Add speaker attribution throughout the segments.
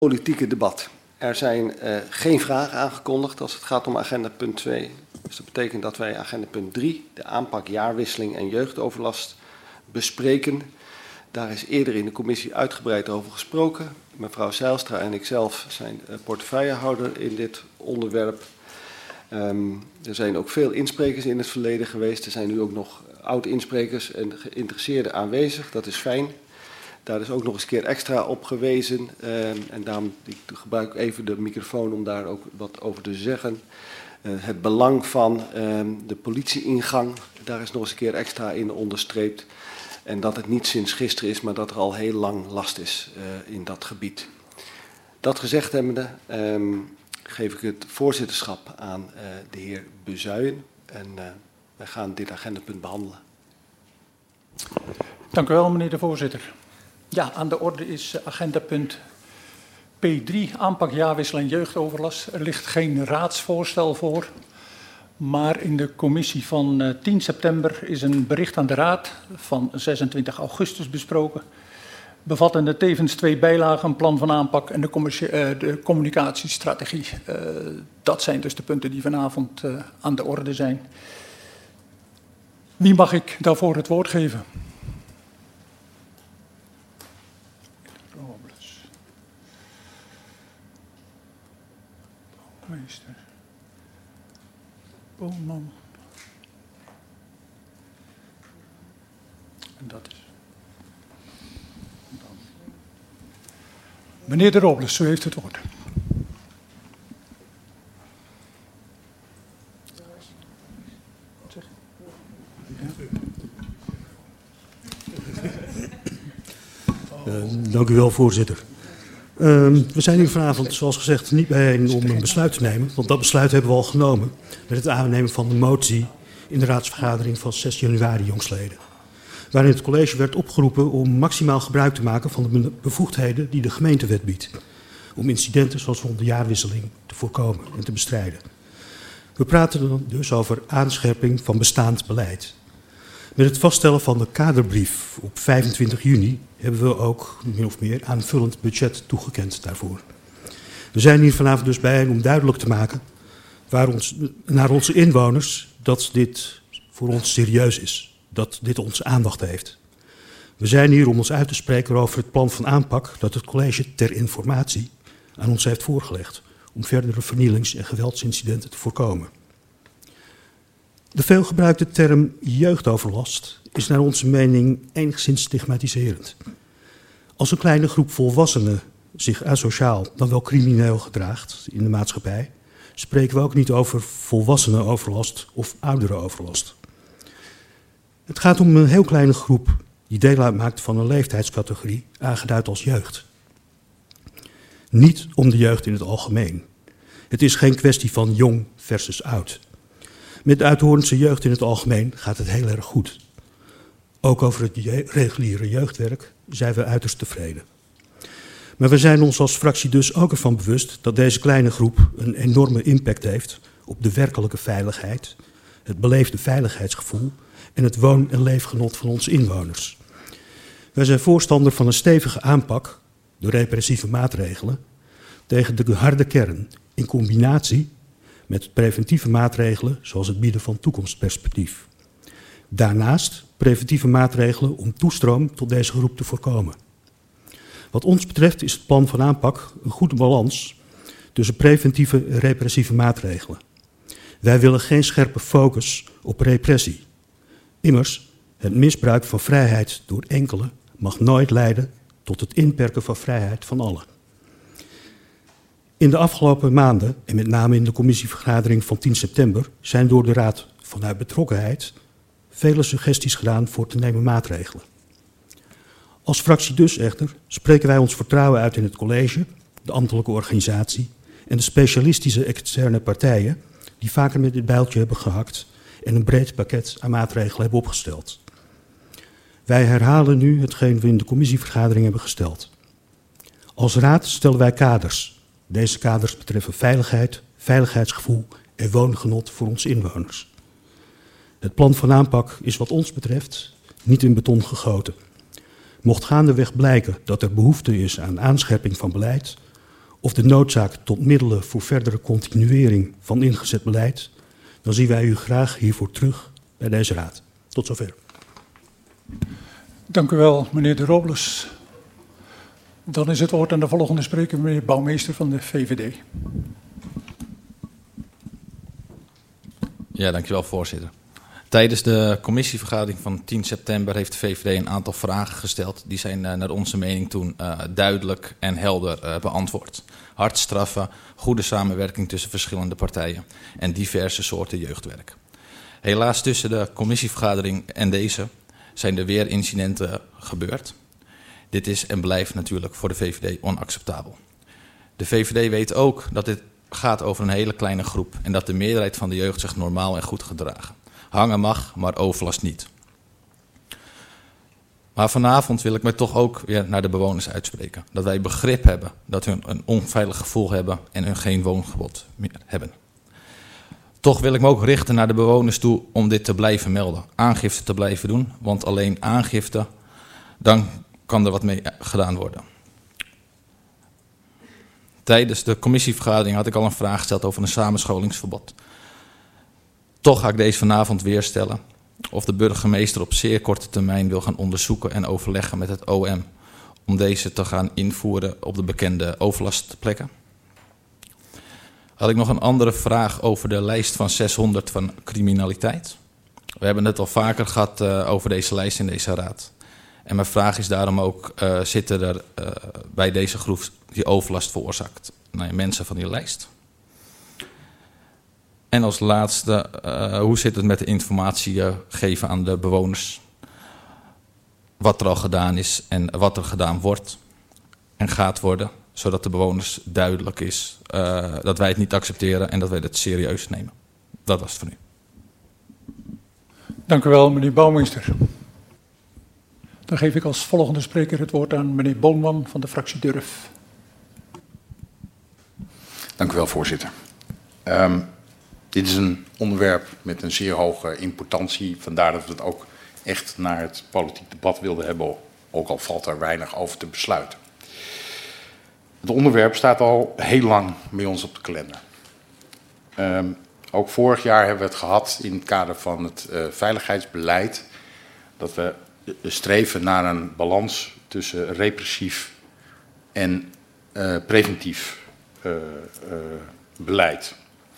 Speaker 1: Politieke debat. Er zijn geen vragen aangekondigd als het gaat om agenda punt 2. Dus dat betekent dat wij agenda punt 3, de aanpak jaarwisseling en jeugdoverlast, bespreken. Daar is eerder in de commissie uitgebreid over gesproken. Mevrouw Zijlstra en ikzelf zijn portefeuillehouder in dit onderwerp. Er zijn ook veel insprekers in het verleden geweest. Er zijn nu ook nog oud-insprekers en geïnteresseerden aanwezig. Dat is fijn. Daar is ook nog eens een keer extra op gewezen. En daarom gebruik ik even de microfoon om daar ook wat over te zeggen. Het belang van de politieingang, daar is nog eens een keer extra in onderstreept. En dat het niet sinds gisteren is, maar dat er al heel lang last is in dat gebied. Dat gezegd hebbende geef ik het voorzitterschap aan de heer Bezuijen. En wij gaan dit agendapunt behandelen.
Speaker 2: Dank u wel, meneer de voorzitter. Ja, aan de orde is agendapunt P3, aanpak jaarwisseling en jeugdoverlast. Er ligt geen raadsvoorstel voor, maar in de commissie van 10 september is een bericht aan de raad van 26 augustus besproken, bevattende tevens 2 bijlagen, een plan van aanpak en de communicatiestrategie. Dat zijn dus de punten die vanavond aan de orde zijn. Wie mag ik daarvoor het woord geven? Meester. Boonman. En dat is. Meneer de Robles, u heeft het woord.
Speaker 3: Dank u wel, voorzitter. We zijn hier vanavond, zoals gezegd, niet bijeen om een besluit te nemen. Want dat besluit hebben we al genomen met het aannemen van de motie in de raadsvergadering van 6 januari jongstleden. Waarin het college werd opgeroepen om maximaal gebruik te maken van de bevoegdheden die de gemeentewet biedt. Om incidenten zoals rond de jaarwisseling te voorkomen en te bestrijden. We praten dan dus over aanscherping van bestaand beleid. Met het vaststellen van de kaderbrief op 25 juni hebben we ook min of meer aanvullend budget toegekend daarvoor. We zijn hier vanavond dus bijeen om duidelijk te maken naar onze inwoners dat dit voor ons serieus is, dat dit onze aandacht heeft. We zijn hier om ons uit te spreken over het plan van aanpak dat het college ter informatie aan ons heeft voorgelegd om verdere vernielings- en geweldsincidenten te voorkomen. De veelgebruikte term jeugdoverlast is naar onze mening enigszins stigmatiserend. Als een kleine groep volwassenen zich asociaal dan wel crimineel gedraagt in de maatschappij, spreken we ook niet over volwassenenoverlast of ouderenoverlast. Het gaat om een heel kleine groep die deel uitmaakt van een leeftijdscategorie aangeduid als jeugd. Niet om de jeugd in het algemeen. Het is geen kwestie van jong versus oud. Met de Uithoornse jeugd in het algemeen gaat het heel erg goed. Ook over het reguliere jeugdwerk zijn we uiterst tevreden. Maar we zijn ons als fractie dus ook ervan bewust dat deze kleine groep een enorme impact heeft op de werkelijke veiligheid, het beleefde veiligheidsgevoel en het woon- en leefgenot van onze inwoners. Wij zijn voorstander van een stevige aanpak, de repressieve maatregelen, tegen de harde kern in combinatie met preventieve maatregelen zoals het bieden van toekomstperspectief. Daarnaast preventieve maatregelen om toestroom tot deze groep te voorkomen. Wat ons betreft is het plan van aanpak een goede balans tussen preventieve en repressieve maatregelen. Wij willen geen scherpe focus op repressie. Immers, het misbruik van vrijheid door enkelen mag nooit leiden tot het inperken van vrijheid van allen. In de afgelopen maanden, en met name in de commissievergadering van 10 september, zijn door de Raad vanuit betrokkenheid vele suggesties gedaan voor te nemen maatregelen. Als fractie dus echter spreken wij ons vertrouwen uit in het college, de ambtelijke organisatie en de specialistische externe partijen die vaker met dit bijltje hebben gehakt en een breed pakket aan maatregelen hebben opgesteld. Wij herhalen nu hetgeen we in de commissievergadering hebben gesteld. Als raad stellen wij kaders. Deze kaders betreffen veiligheid, veiligheidsgevoel en woongenot voor onze inwoners. Het plan van aanpak is wat ons betreft niet in beton gegoten. Mocht gaandeweg blijken dat er behoefte is aan aanscherping van beleid, of de noodzaak tot middelen voor verdere continuering van ingezet beleid, dan zien wij u graag hiervoor terug bij deze raad. Tot zover.
Speaker 2: Dank u wel, meneer De Robles. Dan is het woord aan de volgende spreker, meneer Bouwmeester van de VVD.
Speaker 4: Ja, dankjewel, voorzitter. Tijdens de commissievergadering van 10 september heeft de VVD een aantal vragen gesteld. Die zijn naar onze mening toen duidelijk en helder beantwoord. Hardstraffen, goede samenwerking tussen verschillende partijen en diverse soorten jeugdwerk. Helaas tussen de commissievergadering en deze zijn er weer incidenten gebeurd. Dit is en blijft natuurlijk voor de VVD onacceptabel. De VVD weet ook dat dit gaat over een hele kleine groep en dat de meerderheid van de jeugd zich normaal en goed gedragen. Hangen mag, maar overlast niet. Maar vanavond wil ik me toch ook weer naar de bewoners uitspreken. Dat wij begrip hebben dat hun een onveilig gevoel hebben en hun geen woongebod meer hebben. Toch wil ik me ook richten naar de bewoners toe om dit te blijven melden. Aangifte te blijven doen, want alleen aangifte, dan kan er wat mee gedaan worden. Tijdens de commissievergadering had ik al een vraag gesteld over een samenscholingsverbod. Toch ga ik deze vanavond weer stellen. Of de burgemeester op zeer korte termijn wil gaan onderzoeken en overleggen met het OM om deze te gaan invoeren op de bekende overlastplekken. Had ik nog een andere vraag over de lijst van 600 van criminaliteit. We hebben het al vaker gehad over deze lijst in deze raad. En mijn vraag is daarom ook, zitten er bij deze groep die overlast veroorzaakt mensen van die lijst? En als laatste, hoe zit het met de informatie geven aan de bewoners? Wat er al gedaan is en wat er gedaan wordt en gaat worden. Zodat de bewoners duidelijk is dat wij het niet accepteren en dat wij het serieus nemen. Dat was het voor nu.
Speaker 2: Dank u wel, meneer Bouwmeester. Dan geef ik als volgende spreker het woord aan meneer Boonman van de fractie Durf.
Speaker 5: Dank u wel, voorzitter. Dit is een onderwerp met een zeer hoge importantie. Vandaar dat we het ook echt naar het politiek debat wilden hebben, ook al valt er weinig over te besluiten. Het onderwerp staat al heel lang bij ons op de kalender. Ook vorig jaar hebben we het gehad in het kader van het veiligheidsbeleid, dat we streven naar een balans tussen repressief en preventief beleid.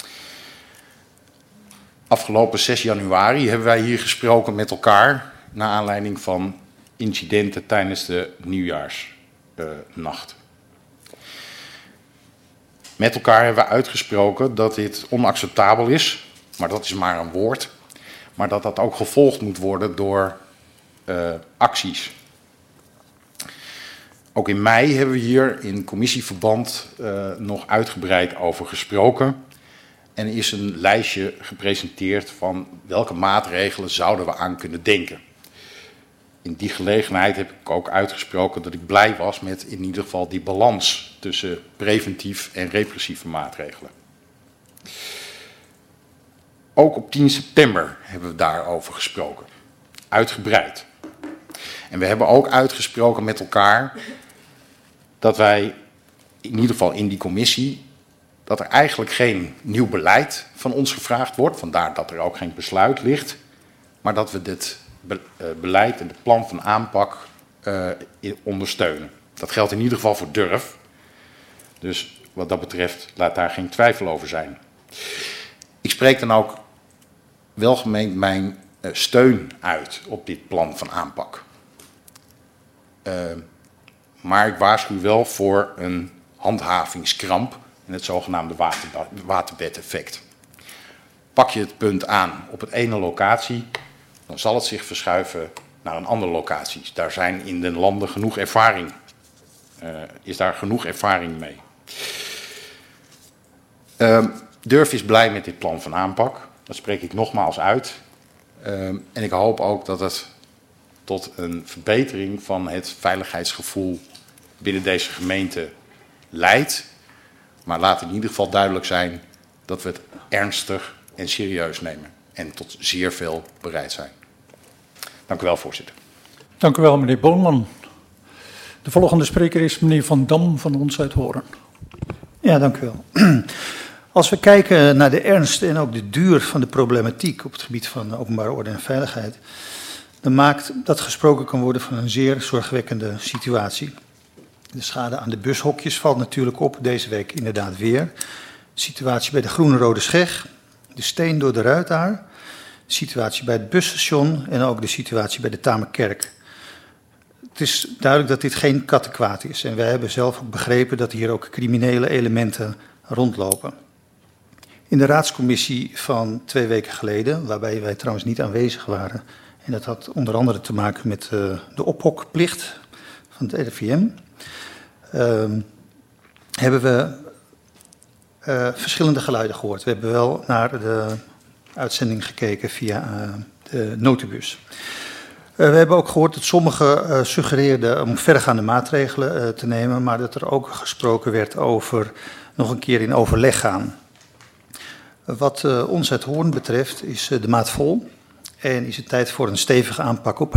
Speaker 5: Afgelopen 6 januari hebben wij hier gesproken met elkaar naar aanleiding van incidenten tijdens de nieuwjaarsnacht. Met elkaar hebben we uitgesproken dat dit onacceptabel is, maar dat is maar een woord, maar dat dat ook gevolgd moet worden door acties. Ook in mei hebben we hier in commissieverband nog uitgebreid over gesproken. En is een lijstje gepresenteerd van welke maatregelen zouden we aan kunnen denken. In die gelegenheid heb ik ook uitgesproken dat ik blij was met in ieder geval die balans tussen preventief en repressieve maatregelen. Ook op 10 september hebben we daarover gesproken. Uitgebreid. En we hebben ook uitgesproken met elkaar dat wij, in ieder geval in die commissie, dat er eigenlijk geen nieuw beleid van ons gevraagd wordt. Vandaar dat er ook geen besluit ligt. Maar dat we dit beleid en het plan van aanpak ondersteunen. Dat geldt in ieder geval voor Durf. Dus wat dat betreft laat daar geen twijfel over zijn. Ik spreek dan ook welgemeend mijn steun uit op dit plan van aanpak. Maar ik waarschuw wel voor een handhavingskramp en het zogenaamde waterbedeffect. Pak je het punt aan op het ene locatie, dan zal het zich verschuiven naar een andere locatie. Daar zijn in de landen genoeg ervaring. Is daar genoeg ervaring mee. Durf is blij met dit plan van aanpak. Dat spreek ik nogmaals uit. En ik hoop ook dat het tot een verbetering van het veiligheidsgevoel binnen deze gemeente leidt. Maar laat in ieder geval duidelijk zijn dat we het ernstig en serieus nemen. En tot zeer veel bereid zijn. Dank u wel, voorzitter.
Speaker 2: Dank u wel, meneer Boonman. De volgende spreker is meneer Van Dam van Ons uit Hoorn.
Speaker 6: Ja, dank u wel. Als we kijken naar de ernst en ook de duur van de problematiek op het gebied van openbare orde en veiligheid, dan maakt dat gesproken kan worden van een zeer zorgwekkende situatie. De schade aan de bushokjes valt natuurlijk op, deze week inderdaad weer. De situatie bij de Groene-Rode Scheg, de steen door de Ruitaar, de situatie bij het busstation en ook de situatie bij de Tamerkerk. Het is duidelijk dat dit geen kattenkwaad is en wij hebben zelf ook begrepen dat hier ook criminele elementen rondlopen. In de raadscommissie van 2 weken geleden, waarbij wij trouwens niet aanwezig waren, en dat had onder andere te maken met de ophokplicht van het RIVM, hebben we verschillende geluiden gehoord. We hebben wel naar de uitzending gekeken via de notubus. We hebben ook gehoord dat sommigen suggereerden om verregaande maatregelen te nemen, maar dat er ook gesproken werd over nog een keer in overleg gaan. Wat ons het Hoorn betreft is de maat vol en is het tijd voor een stevige aanpak op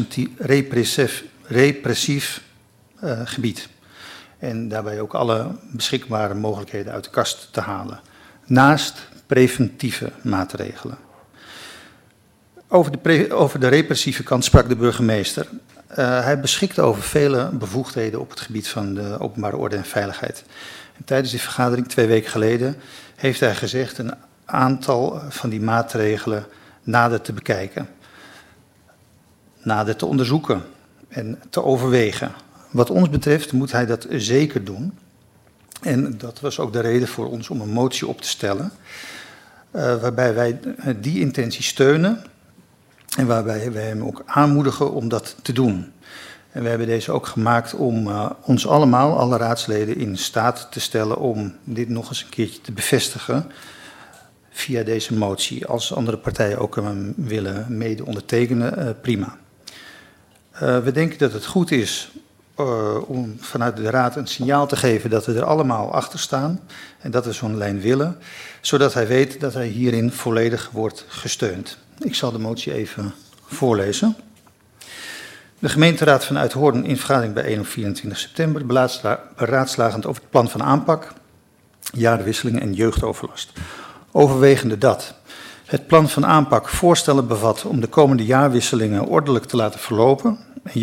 Speaker 6: repressief gebied. En daarbij ook alle beschikbare mogelijkheden uit de kast te halen. Naast preventieve maatregelen. Over de repressieve kant sprak de burgemeester. Hij beschikt over vele bevoegdheden op het gebied van de openbare orde en veiligheid. En tijdens die vergadering 2 weken geleden heeft hij gezegd een aantal van die maatregelen nader te bekijken. Nader te onderzoeken en te overwegen. Wat ons betreft moet hij dat zeker doen. En dat was ook de reden voor ons om een motie op te stellen. Waarbij wij die intentie steunen. En waarbij wij hem ook aanmoedigen om dat te doen. En we hebben deze ook gemaakt om ons allemaal, alle raadsleden, in staat te stellen om dit nog eens een keertje te bevestigen via deze motie. Als andere partijen ook hem willen mede ondertekenen, prima. We denken dat het goed is om vanuit de Raad een signaal te geven dat we er allemaal achter staan en dat we zo'n lijn willen, zodat hij weet dat hij hierin volledig wordt gesteund. Ik zal de motie even voorlezen. De gemeenteraad van Uithoorn in vergadering bij 1 op 24 september beraadslagend over het plan van aanpak, jaarwisseling en jeugdoverlast. Overwegende dat het plan van aanpak voorstellen bevat om de komende jaarwisselingen ordelijk te laten verlopen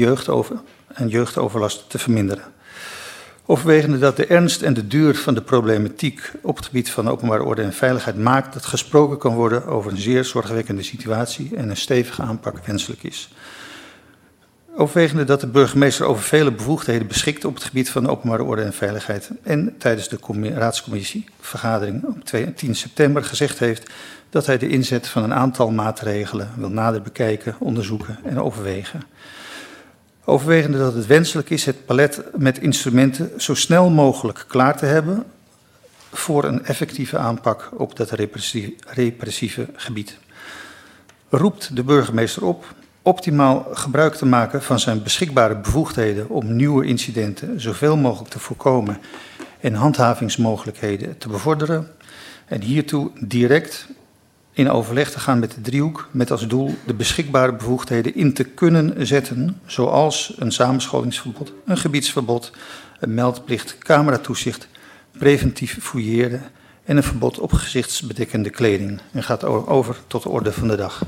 Speaker 6: en jeugdoverlast te verminderen. Overwegende dat de ernst en de duur van de problematiek op het gebied van openbare orde en veiligheid maakt dat gesproken kan worden over een zeer zorgwekkende situatie en een stevige aanpak wenselijk is. Overwegende dat de burgemeester over vele bevoegdheden beschikt op het gebied van openbare orde en veiligheid en tijdens de raadscommissievergadering op 10 september gezegd heeft dat hij de inzet van een aantal maatregelen wil nader bekijken, onderzoeken en overwegen. Overwegende dat het wenselijk is het palet met instrumenten zo snel mogelijk klaar te hebben voor een effectieve aanpak op dat repressieve gebied. Roept de burgemeester op optimaal gebruik te maken van zijn beschikbare bevoegdheden om nieuwe incidenten zoveel mogelijk te voorkomen en handhavingsmogelijkheden te bevorderen en hiertoe direct in overleg te gaan met de driehoek met als doel de beschikbare bevoegdheden in te kunnen zetten, zoals een samenscholingsverbod, een gebiedsverbod, een meldplicht, cameratoezicht, preventief fouilleren en een verbod op gezichtsbedekkende kleding. En gaat over tot de orde van de dag.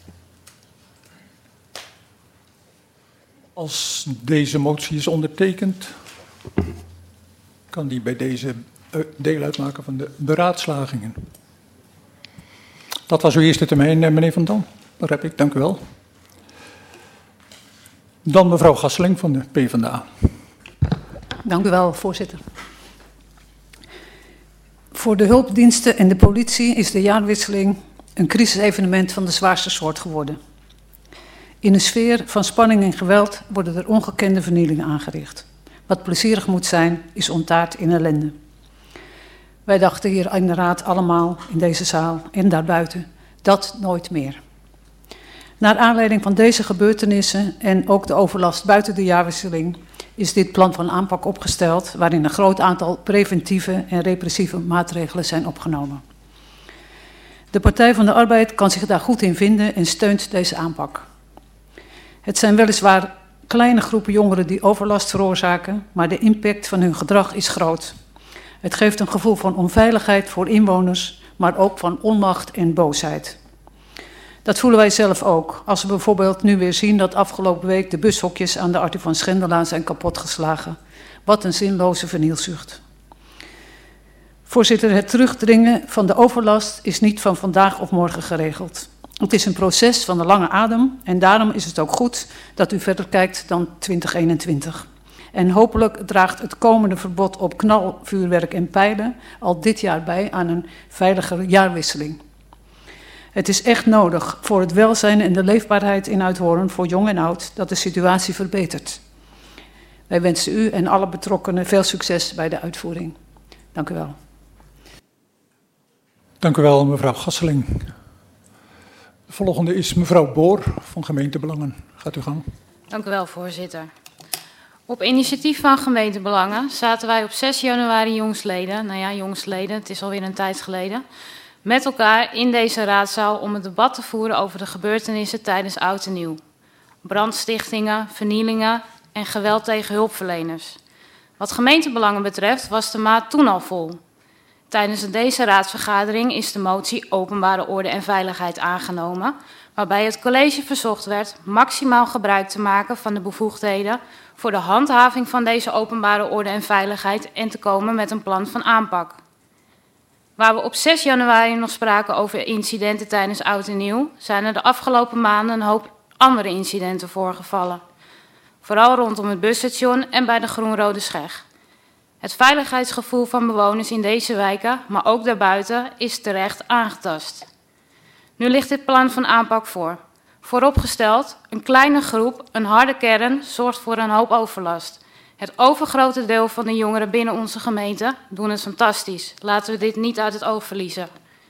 Speaker 2: Als deze motie is ondertekend, kan die bij deze deel uitmaken van de beraadslagingen. Dat was uw eerste termijn, meneer Van Dam. Dat heb ik, dank u wel. Dan mevrouw Gasseling van de PvdA.
Speaker 7: Dank u wel, voorzitter. Voor de hulpdiensten en de politie is de jaarwisseling een crisisevenement van de zwaarste soort geworden. In een sfeer van spanning en geweld worden er ongekende vernielingen aangericht. Wat plezierig moet zijn, is ontaard in ellende. Wij dachten hier in de raad allemaal, in deze zaal en daarbuiten, dat nooit meer. Naar aanleiding van deze gebeurtenissen en ook de overlast buiten de jaarwisseling is dit plan van aanpak opgesteld, waarin een groot aantal preventieve en repressieve maatregelen zijn opgenomen. De Partij van de Arbeid kan zich daar goed in vinden en steunt deze aanpak. Het zijn weliswaar kleine groepen jongeren die overlast veroorzaken, maar de impact van hun gedrag is groot. Het geeft een gevoel van onveiligheid voor inwoners, maar ook van onmacht en boosheid. Dat voelen wij zelf ook. Als we bijvoorbeeld nu weer zien dat afgelopen week de bushokjes aan de Arthur van Schendelaan zijn kapotgeslagen. Wat een zinloze vernielzucht. Voorzitter, het terugdringen van de overlast is niet van vandaag of morgen geregeld. Het is een proces van de lange adem en daarom is het ook goed dat u verder kijkt dan 2021. En hopelijk draagt het komende verbod op knalvuurwerk en pijlen al dit jaar bij aan een veiligere jaarwisseling. Het is echt nodig voor het welzijn en de leefbaarheid in Uithoorn voor jong en oud dat de situatie verbetert. Wij wensen u en alle betrokkenen veel succes bij de uitvoering. Dank u wel.
Speaker 2: Dank u wel, mevrouw Gasseling. De volgende is mevrouw Boor van Gemeentebelangen. Gaat u gang.
Speaker 8: Dank u wel, voorzitter. Op initiatief van Gemeentebelangen zaten wij op 6 januari jongsleden, het is alweer een tijd geleden, met elkaar in deze raadzaal om een debat te voeren over de gebeurtenissen tijdens Oud en Nieuw. Brandstichtingen, vernielingen en geweld tegen hulpverleners. Wat Gemeentebelangen betreft was de maat toen al vol. Tijdens deze raadsvergadering is de motie Openbare Orde en Veiligheid aangenomen, waarbij het college verzocht werd maximaal gebruik te maken van de bevoegdheden voor de handhaving van deze openbare orde en veiligheid en te komen met een plan van aanpak. Waar we op 6 januari nog spraken over incidenten tijdens Oud en Nieuw, zijn er de afgelopen maanden een hoop andere incidenten voorgevallen. Vooral rondom het busstation en bij de Groenrode Scheg. Het veiligheidsgevoel van bewoners in deze wijken, maar ook daarbuiten, is terecht aangetast. Nu ligt dit plan van aanpak voor. Vooropgesteld, een kleine groep, een harde kern, zorgt voor een hoop overlast. Het overgrote deel van de jongeren binnen onze gemeente doen het fantastisch. Laten we dit niet uit het oog verliezen.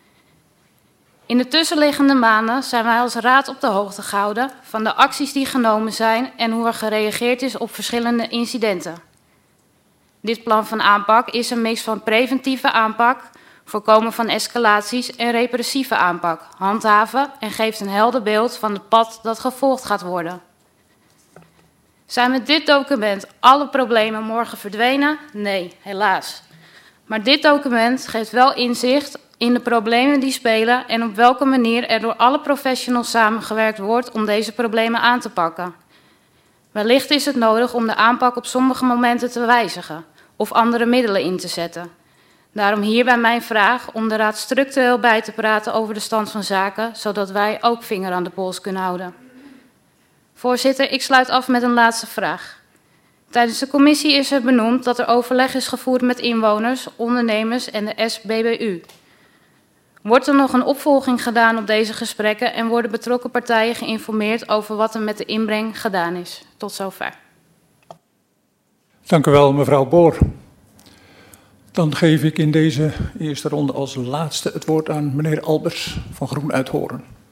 Speaker 8: In de tussenliggende maanden zijn wij als raad op de hoogte gehouden van de acties die genomen zijn en hoe er gereageerd is op verschillende incidenten. Dit plan van aanpak is een mix van preventieve aanpak, voorkomen van escalaties en repressieve aanpak, handhaven en geeft een helder beeld van het pad dat gevolgd gaat worden. Zijn met dit document alle problemen morgen verdwenen? Nee, helaas. Maar dit document geeft wel inzicht in de problemen die spelen en op welke manier er door alle professionals samengewerkt wordt om deze problemen aan te pakken. Wellicht is het nodig om de aanpak op sommige momenten te wijzigen of andere middelen in te zetten. Daarom hierbij mijn vraag om de raad structureel bij te praten over de stand van zaken, zodat wij ook vinger aan de pols kunnen houden. Voorzitter, ik sluit af met een laatste vraag. Tijdens de commissie is er benoemd dat er overleg is gevoerd met inwoners, ondernemers en de SBBU. Wordt er nog een opvolging gedaan op deze gesprekken en worden betrokken partijen geïnformeerd over wat er met de inbreng gedaan is? Tot zover.
Speaker 2: Dank u wel, mevrouw Boor. Dan geef ik in deze eerste ronde als laatste het woord aan meneer Albers van Groen Uithoorn.